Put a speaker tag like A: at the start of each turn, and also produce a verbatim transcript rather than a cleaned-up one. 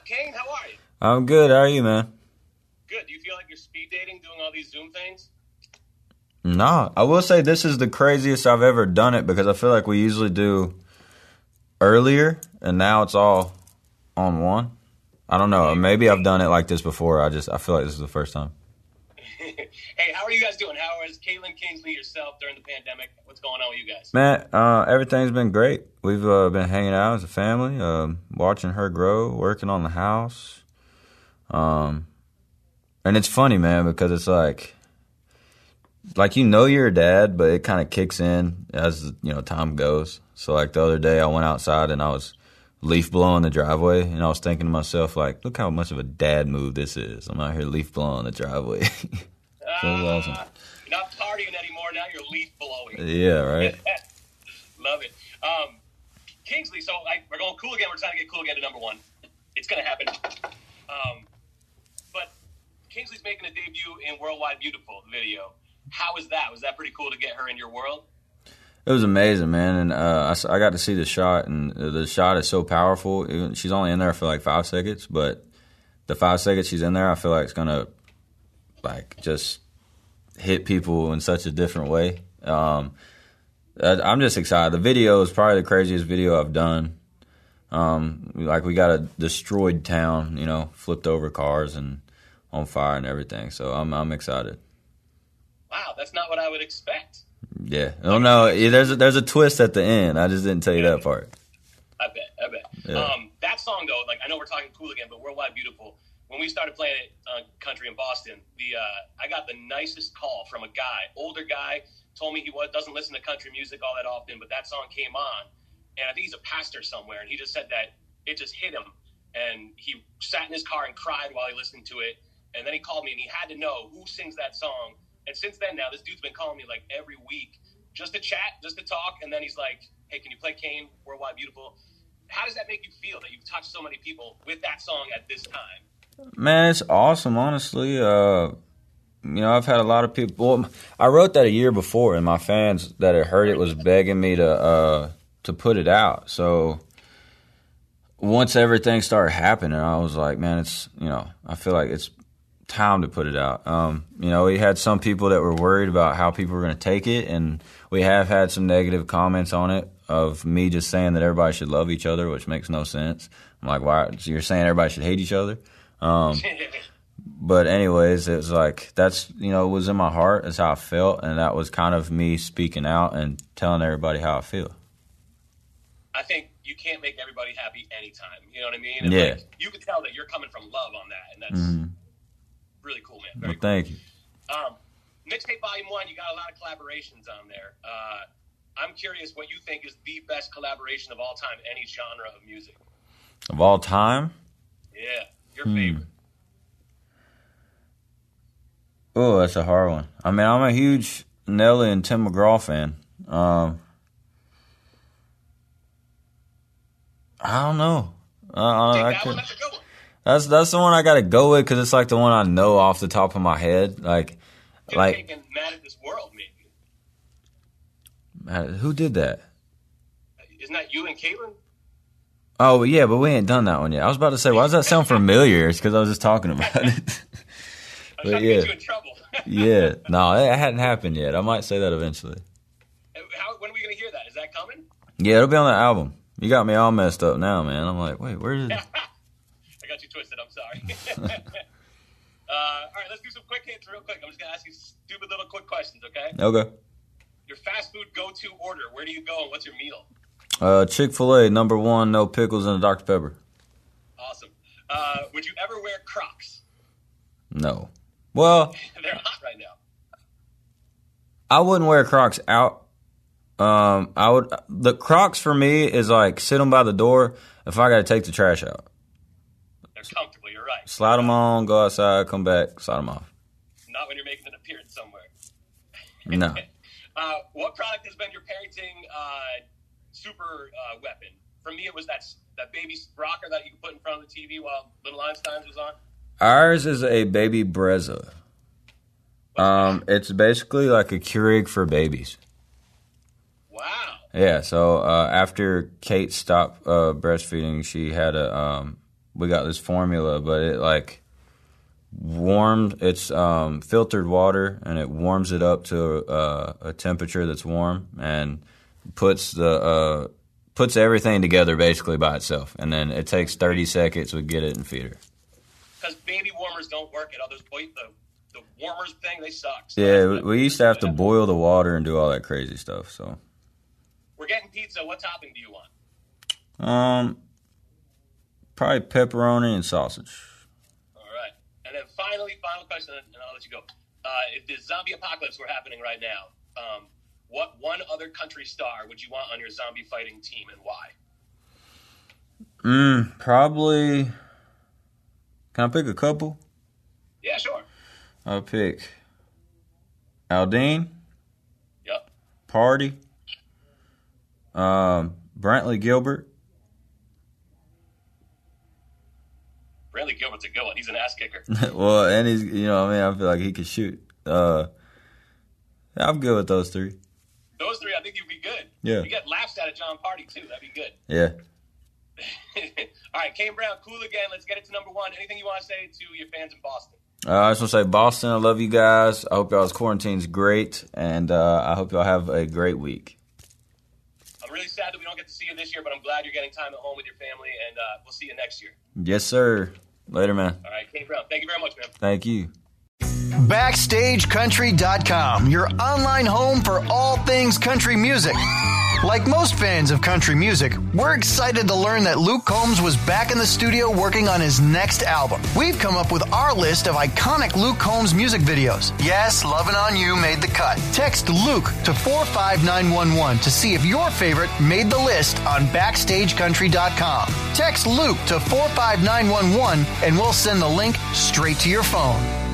A: up, Kane? How are you?
B: I'm good. How are you, man?
A: Good. Do you feel like you're speed dating, doing all these Zoom things?
B: No, I will say this is the craziest I've ever done it because I feel like we usually do earlier, and now it's all on one. I don't know. Maybe I've done it like this before. I just I feel like this is the first time.
A: Hey, how are you guys doing? How is Caitlin Kingsley yourself during the pandemic? What's going on with you guys?
B: Man, uh, everything's been great. We've uh, been hanging out as a family, um, watching her grow, working on the house. Um, and it's funny, man, because it's like, like you know you're a dad, but it kind of kicks in as you know time goes. So like the other day, I went outside and I was leaf blowing the driveway, and I was thinking to myself, like, look how much of a dad move this is. I'm out here leaf blowing the driveway. So
A: uh,
B: awesome.
A: You're not partying anymore. Now you're leaf blowing.
B: Yeah, right.
A: Love it. Um, Kingsley, so I, we're going cool again. We're trying to get cool again to number one. It's going to happen. Um, but Kingsley's making a debut in Worldwide Beautiful, the video. How was that? Was that pretty cool to get her in your world?
B: It was amazing, man, and uh, I, I got to see the shot, and the shot is so powerful. She's only in there for like five seconds, but the five seconds she's in there, I feel like it's gonna like just hit people in such a different way. Um, I, I'm just excited. The video is probably the craziest video I've done. Um, like we got a destroyed town, you know, flipped over cars and on fire and everything. So I'm I'm excited.
A: Wow, that's not what I would expect.
B: Yeah. Oh no, there's a, there's a twist at the end. I just didn't tell you that part.
A: I bet. I bet.
B: Yeah.
A: Um, that song though, like I know we're talking cool again, but Worldwide Beautiful. When we started playing it uh, country in Boston, the uh, I got the nicest call from a guy, older guy, told me he was, doesn't listen to country music all that often, but that song came on, and I think he's a pastor somewhere, and he just said that it just hit him, and he sat in his car and cried while he listened to it, and then he called me, and he had to know who sings that song, and since then now, this dude's been calling me like every week just to chat, just to talk, and then he's like, hey, can you play Kane, Worldwide Beautiful? How does that make you feel that you've touched so many people with that song at this time?
B: Man, it's awesome, honestly. Uh, you know, I've had a lot of people. Well, I wrote that a year before, and my fans that had heard it was begging me to uh, to put it out. So once everything started happening, I was like, man, it's, you know, I feel like it's time to put it out. Um, you know, we had some people that were worried about how people were going to take it, and we have had some negative comments on it of me just saying that everybody should love each other, which makes no sense. I'm like, why? So you're saying everybody should hate each other? Um, but anyways, it was like, that's, you know, it was in my heart. That's how I felt. And that was kind of me speaking out and telling everybody how I feel.
A: I think you can't make everybody happy anytime. You know what I mean? And
B: yeah.
A: Like, you can tell that you're coming from love on that. And that's
B: mm-hmm.
A: really cool, man. Very
B: well, thank
A: cool.
B: you.
A: Um, Mixtape Volume one, you got a lot of collaborations on there. Uh, I'm curious what you think is the best collaboration of all time, any genre of music.
B: Of all time?
A: Yeah. Your favorite?
B: Oh, that's a hard one. I mean, I'm a huge Nelly and Tim McGraw fan. Um, I don't know. Uh, I
A: that
B: could,
A: one, that's a good one.
B: That's that's the one I got to go with because it's like the one I know off the top of my head. Like,
A: Tim
B: like
A: taking Mad at This World, maybe.
B: Man, who did that?
A: Isn't that you and Caitlin?
B: Oh, yeah, but we ain't done that one yet. I was about to say, why does that sound familiar? It's because I was just talking about it.
A: I was
B: but
A: trying
B: yeah.
A: to get you in trouble.
B: yeah. No, it hadn't happened yet. I might say that eventually.
A: How, when are we going to hear that? Is that coming?
B: Yeah, it'll be on the album. You got me all messed up now, man. I'm like, wait, where is it?
A: I got you twisted. I'm sorry. uh, all right, let's do some quick hits real quick. I'm just going to ask you stupid little quick questions, okay?
B: Okay.
A: Your fast food go-to order. Where do you go and what's your meal?
B: Uh, Chick-fil-A, number one, no pickles and a Doctor Pepper.
A: Awesome. Uh, would you ever wear Crocs?
B: No. Well,
A: they're hot right now.
B: I wouldn't wear Crocs out. Um, I would. The Crocs for me is like sit them by the door if I got to take the trash out.
A: They're comfortable. You're right.
B: Slide them on, go outside, come back, slide them off.
A: Not when you're making an appearance somewhere.
B: No.
A: uh, what product has been your parenting uh, super uh, weapon? For me, it was that that baby rocker that you could put in front of the T V while Little Einstein's was on.
B: Ours is a baby Brezza. Um, it's basically like a Keurig for babies.
A: Wow.
B: Yeah. So uh, after Kate stopped uh, breastfeeding, she had a um, we got this formula, but it like warmed. It's um, filtered water, and it warms it up to uh, a temperature that's warm, and puts the uh, puts everything together basically by itself. And then it takes thirty seconds. We get it and feed her.
A: Because baby warmers don't work at others. The the warmers thing, they suck. So
B: yeah, we, we used to have to boil the water and do all that crazy stuff. So
A: we're getting pizza. What topping do you want?
B: Um, probably pepperoni and sausage.
A: All right. And then finally, final question, and I'll let you go. Uh, if the zombie apocalypse were happening right now, um, what one other country star would you want on your zombie fighting team, and why?
B: Mm, probably. Can I pick a couple?
A: Yeah, sure.
B: I'll pick Aldine.
A: Yep.
B: Party. Um, Brantley Gilbert.
A: Brantley Gilbert's a good one. He's an ass kicker.
B: Well, and he's, you know, I mean, I feel like he could shoot. Uh, I'm good with those three.
A: Those three, I think you'd be good.
B: Yeah.
A: You get laughs at at John Party, too. That'd be good.
B: Yeah.
A: All right, Kane Brown, cool again. Let's get it to number one. Anything you want to say to your fans in Boston?
B: Uh, I just want to say, Boston, I love you guys. I hope y'all's quarantine's great, and uh, I hope y'all have a great week.
A: I'm really sad that we don't get to see you this year, but I'm glad you're getting time at home with your family, and uh, we'll see you next year.
B: Yes, sir. Later, man.
A: All right, Kane Brown, thank you very much, man.
B: Thank you.
C: Backstage Country dot com, your online home for all things country music. Like most fans of country music, we're excited to learn that Luke Combs was back in the studio working on his next album. We've come up with our list of iconic Luke Combs music videos. Yes, Lovin' On You made the cut. Text Luke to four five nine one one to see if your favorite made the list on Backstage Country dot com. Text Luke to four five nine one one and we'll send the link straight to your phone.